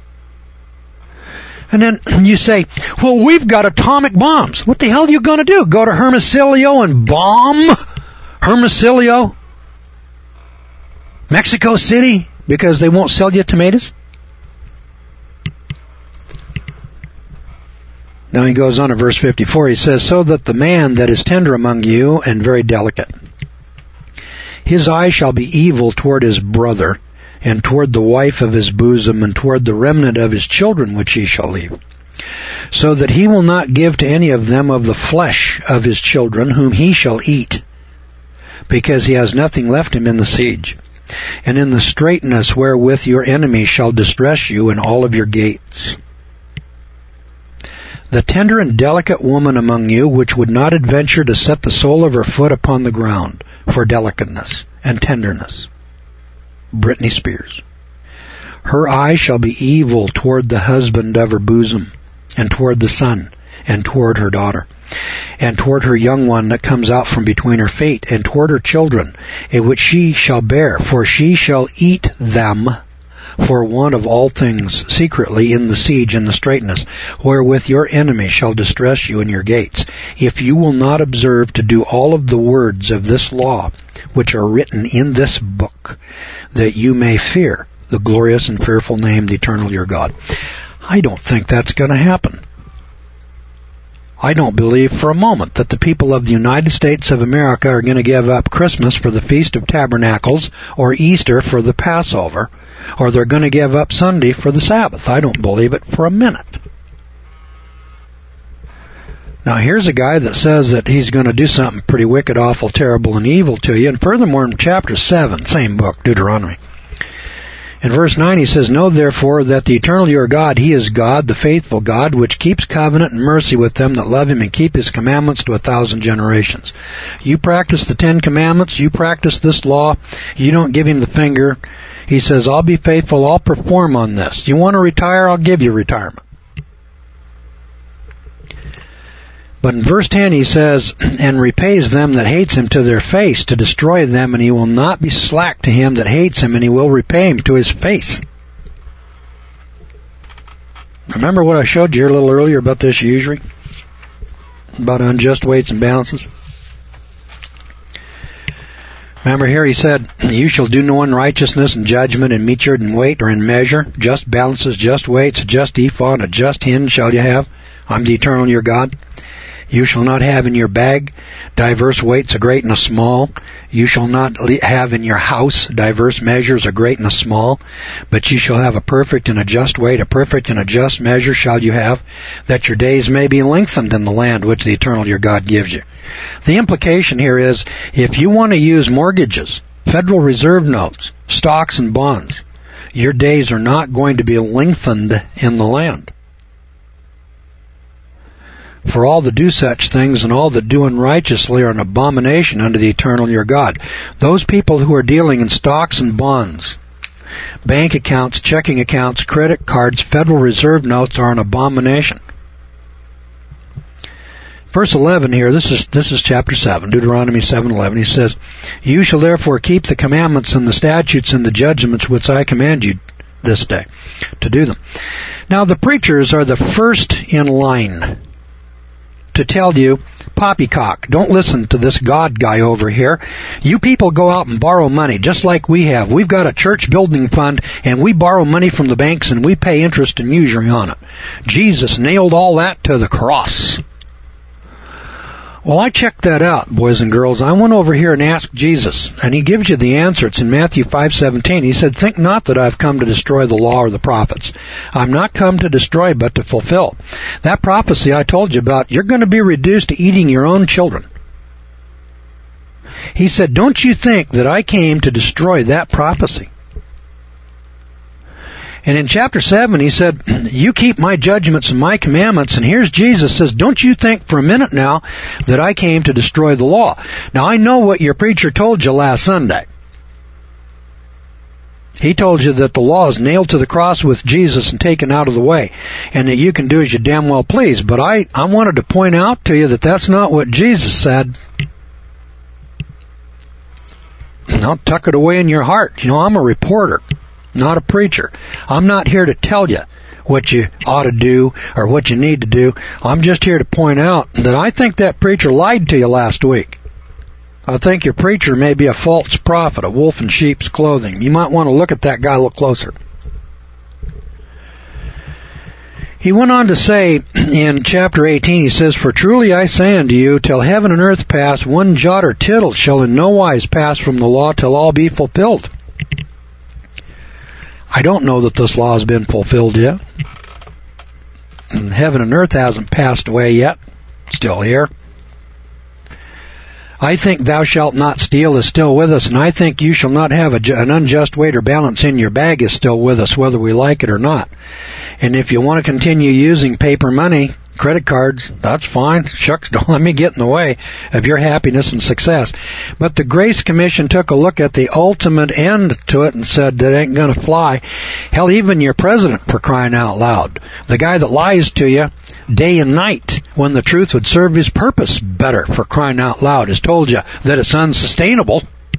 And then you say, well, we've got atomic bombs. What the hell are you going to do? Go to Hermosillo and bomb Hermosillo, Mexico City, because they won't sell you tomatoes? Now he goes on to verse fifty-four. He says, so that the man that is tender among you and very delicate, his eye shall be evil toward his brother, and toward the wife of his bosom, and toward the remnant of his children which he shall leave, so that he will not give to any of them of the flesh of his children whom he shall eat, because he has nothing left him in the siege. And in the straitness wherewith your enemy shall distress you in all of your gates. The tender and delicate woman among you, which would not adventure to set the sole of her foot upon the ground for delicateness and tenderness. Britney Spears. Her eye shall be evil toward the husband of her bosom, and toward the son, and toward her daughter, and toward her young one that comes out from between her feet, and toward her children, in which she shall bear, for she shall eat them for want of all things secretly in the siege and the straitness, wherewith your enemy shall distress you in your gates, if you will not observe to do all of the words of this law, which are written in this book, that you may fear the glorious and fearful name, the eternal your God. I don't think that's going to happen. I don't believe for a moment that the people of the United States of America are going to give up Christmas for the Feast of Tabernacles, or Easter for the Passover, or they're going to give up Sunday for the Sabbath. I don't believe it for a minute. Now here's a guy that says that he's going to do something pretty wicked, awful, terrible, and evil to you. And furthermore, in chapter seven, same book, Deuteronomy, in verse nine, he says, know therefore that the eternal your God, he is God, the faithful God, which keeps covenant and mercy with them that love him and keep his commandments to a thousand generations. You practice the Ten Commandments, you practice this law, you don't give him the finger. He says, I'll be faithful, I'll perform on this. You want to retire, I'll give you retirement. But in verse ten he says, and repays them that hates him to their face, to destroy them, and he will not be slack to him that hates him, and he will repay him to his face. Remember what I showed you a little earlier about this usury? About unjust weights and balances? Remember here he said, you shall do no unrighteousness in judgment, and meet your in weight or in measure. Just balances, just weights, a just ephah, and a just hin shall you have. I'm the eternal your God. You shall not have in your bag diverse weights, a great and a small. You shall not have in your house diverse measures, a great and a small. But you shall have a perfect and a just weight, a perfect and a just measure shall you have, that your days may be lengthened in the land which the eternal your God gives you. The implication here is, if you want to use mortgages, Federal Reserve notes, stocks and bonds, your days are not going to be lengthened in the land. For all that do such things and all that do unrighteously are an abomination unto the eternal your God. Those people who are dealing in stocks and bonds, Bank accounts, checking accounts, credit cards, Federal Reserve notes are an abomination. Verse eleven here, this is this is chapter seven, Deuteronomy seven eleven. He says, "You shall therefore keep the commandments and the statutes and the judgments which I command you this day, to do them." Now the preachers are the first in line to tell you, poppycock, don't listen to this God guy over here. You people go out and borrow money, just like we have. We've got a church building fund, and we borrow money from the banks, and we pay interest and usury on it. Jesus nailed all that to the cross. Well, I checked that out, boys and girls. I went over here and asked Jesus, and he gives you the answer. It's in Matthew five seventeen. He said, "Think not that I've come to destroy the law or the prophets. I'm not come to destroy, but to fulfill." That prophecy I told you about, you're going to be reduced to eating your own children. He said, "Don't you think that I came to destroy that prophecy?" And in chapter seven, he said, "You keep my judgments and my commandments." And here's Jesus says, "Don't you think for a minute now that I came to destroy the law." Now, I know what your preacher told you last Sunday. He told you that the law is nailed to the cross with Jesus and taken out of the way, and that you can do as you damn well please. But I, I wanted to point out to you that that's not what Jesus said. Now, tuck it away in your heart. You know, I'm a reporter, not a preacher. I'm not here to tell you what you ought to do or what you need to do. I'm just here to point out that I think that preacher lied to you last week. I think your preacher may be a false prophet, a wolf in sheep's clothing. You might want to look at that guy a little closer. He went on to say in chapter eighteen, he says, "For truly I say unto you, till heaven and earth pass, one jot or tittle shall in no wise pass from the law till all be fulfilled." I don't know that this law has been fulfilled yet. And heaven and earth hasn't passed away yet. Still here. I think "thou shalt not steal" is still with us, and I think "you shall not have a, an unjust weight or balance in your bag" is still with us, whether we like it or not. And if you want to continue using paper money, credit cards, that's fine. Shucks, don't let me get in the way of your happiness and success. But the Grace Commission took a look at the ultimate end to it and said that ain't going to fly. Hell, even your president, for crying out loud, the guy that lies to you day and night when the truth would serve his purpose better, for crying out loud, has told you that it's unsustainable.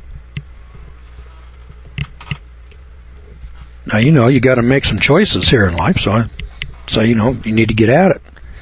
Now, you know, you got to make some choices here in life, so, so you know, you need to get at it.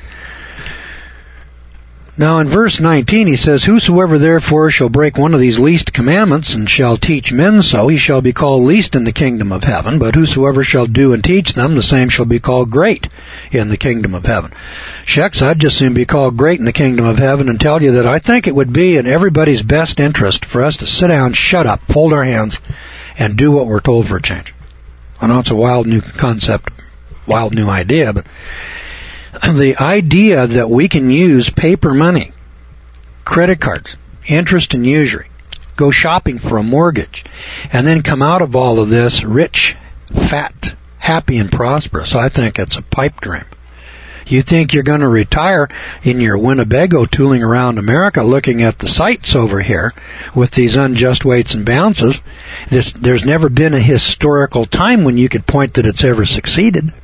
Now in verse nineteen he says, "Whosoever therefore shall break one of these least commandments, and shall teach men so, he shall be called least in the kingdom of heaven. But whosoever shall do and teach them, the same shall be called great in the kingdom of heaven." Shucks, I'd just soon be called great in the kingdom of heaven and tell you that I think it would be in everybody's best interest for us to sit down, shut up, fold our hands, and do what we're told for a change. I know it's a wild new concept, wild new idea, but the idea that we can use paper money, credit cards, interest and usury, go shopping for a mortgage, and then come out of all of this rich, fat, happy, and prosperous, I think it's a pipe dream. You think you're going to retire in your Winnebago tooling around America looking at the sights over here with these unjust weights and balances. This, there's never been a historical time when you could point that it's ever succeeded.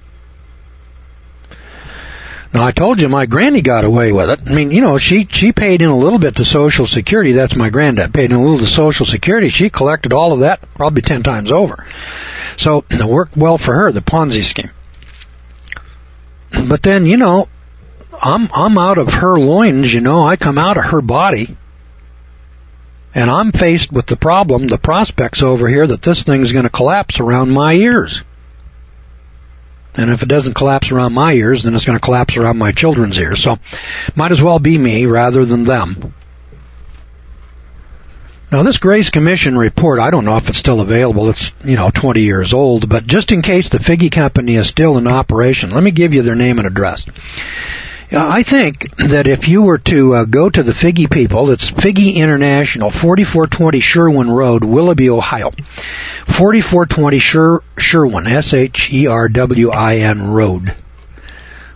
Now, I told you my granny got away with it. I mean, you know, she, she paid in a little bit to Social Security. That's my granddad. Paid in a little to Social Security. She collected all of that probably ten times over. So it worked well for her, the Ponzi scheme. But then, you know, I'm, I'm out of her loins, you know. I come out of her body. And I'm faced with the problem, the prospects over here, that this thing's going to collapse around my ears. And if it doesn't collapse around my ears, then it's going to collapse around my children's ears. So might as well be me rather than them. Now, this Grace Commission report, I don't know if it's still available. It's, you know, twenty years old. But just in case the Figgy Company is still in operation, let me give you their name and address. I think that if you were to uh, go to the Figgy people, it's Figgy International, forty-four twenty Sherwin Road, Willoughby, Ohio. forty-four twenty Sher- Sherwin, S H E R W I N Road,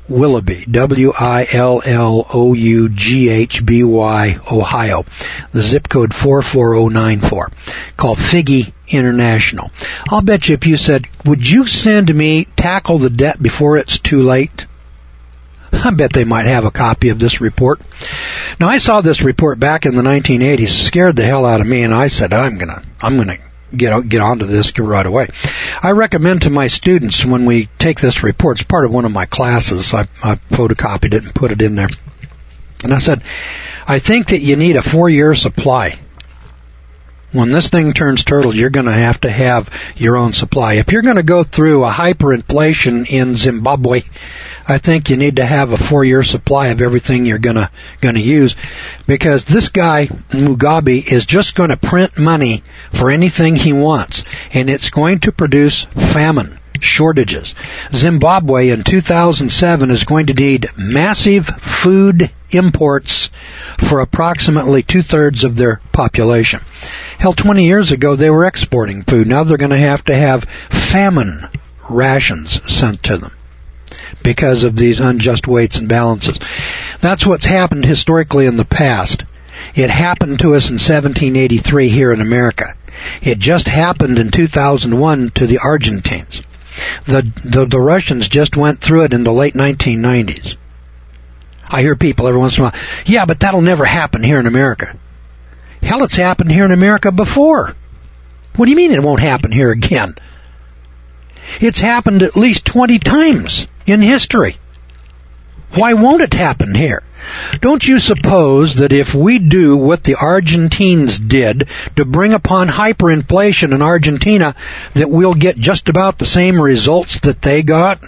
Willoughby, W I L L O U G H B Y, Ohio. The zip code four four zero nine four. Call Figgy International. I'll bet you if you said, would you send me Tackle the Debt Before It's Too Late? I bet they might have a copy of this report. Now, I saw this report back in the nineteen eighties. It scared the hell out of me, and I said, I'm gonna, I'm gonna get get onto this right away. I recommend to my students when we take this report, it's part of one of my classes, I, I photocopied it and put it in there. And I said, I think that you need a four-year supply. When this thing turns turtle, you're going to have to have your own supply. If you're going to go through a hyperinflation in Zimbabwe, I think you need to have a four-year supply of everything you're going to going to use, because this guy Mugabe is just going to print money for anything he wants, and it's going to produce famine, shortages. Zimbabwe in two thousand seven is going to need massive food imports for approximately two-thirds of their population. Hell, twenty years ago they were exporting food. Now they're going to have to have famine rations sent to them because of these unjust weights and balances. That's what's happened historically in the past. It happened to us in seventeen eighty-three here in America. It just happened in two thousand one to the Argentines. The, the, the Russians just went through it in the late nineteen nineties. I hear people every once in a while, yeah, but that'll never happen here in America. Hell, it's happened here in America before. What do you mean it won't happen here again? It's happened at least twenty times in history. Why won't it happen here? Don't you suppose that if we do what the Argentines did to bring upon hyperinflation in Argentina, that we'll get just about the same results that they got?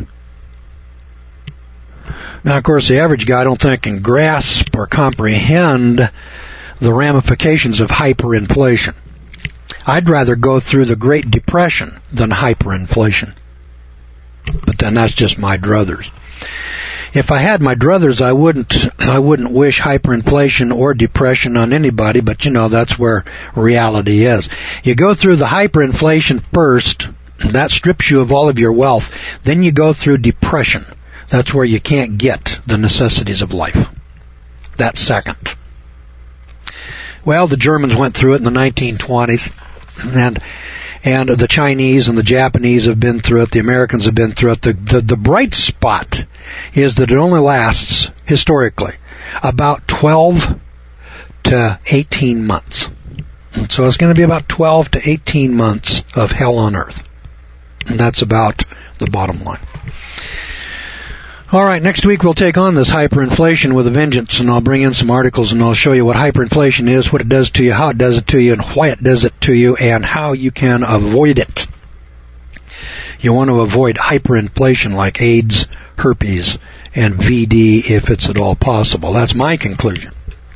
Now, of course, the average guy I don't think can grasp or comprehend the ramifications of hyperinflation. I'd rather go through the Great Depression than hyperinflation. But then that's just my druthers. If I had my druthers, I wouldn't I wouldn't wish hyperinflation or depression on anybody, but you know, that's where reality is. You go through the hyperinflation first, that strips you of all of your wealth. Then you go through depression. That's where you can't get the necessities of life. That's second. Well, the Germans went through it in the nineteen twenties, and and the Chinese and the Japanese have been through it. The Americans have been through it. The, the, the bright spot is that it only lasts, historically, about twelve to eighteen months. And so it's going to be about twelve to eighteen months of hell on earth. And that's about the bottom line. All right, next week we'll take on this hyperinflation with a vengeance, and I'll bring in some articles and I'll show you what hyperinflation is, what it does to you, how it does it to you, and why it does it to you, and how you can avoid it. You want to avoid hyperinflation like AIDS, herpes, and V D if it's at all possible. That's my conclusion.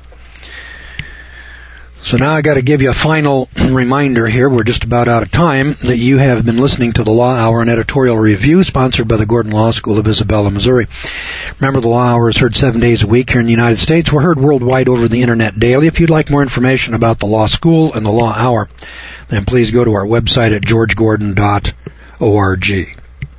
So now I got to give you a final reminder here. We're just about out of time. That you have been listening to the Law Hour, an editorial review sponsored by the Gordon Law School of Isabella, Missouri. Remember, the Law Hour is heard seven days a week here in the United States. We're heard worldwide over the Internet daily. If you'd like more information about the Law School and the Law Hour, then please go to our website at george gordon dot org.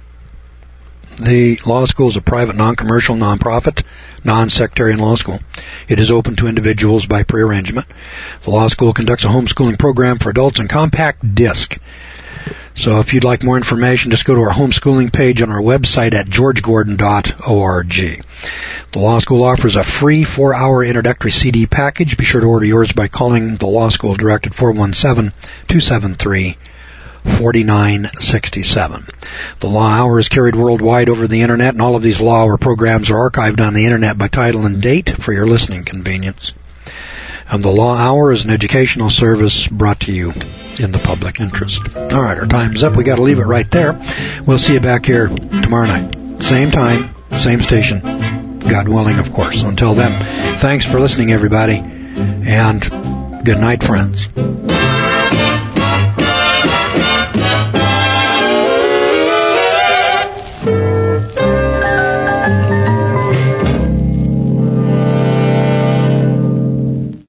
The law school is a private, non-commercial, non-profit, non-sectarian law school. It is open to individuals by prearrangement. The law school conducts a homeschooling program for adults in compact disc. So if you'd like more information, just go to our homeschooling page on our website at george gordon dot org. The law school offers a free four-hour introductory C D package. Be sure to order yours by calling the law school direct at four one seven, two seven three, four nine six seven. The Law Hour is carried worldwide over the Internet, and all of these Law Hour programs are archived on the Internet by title and date for your listening convenience. And the Law Hour is an educational service brought to you in the public interest. All right, our time's up. We got to leave it right there. We'll see you back here tomorrow night. Same time, same station. God willing, of course. Until then, thanks for listening, everybody, and good night, friends.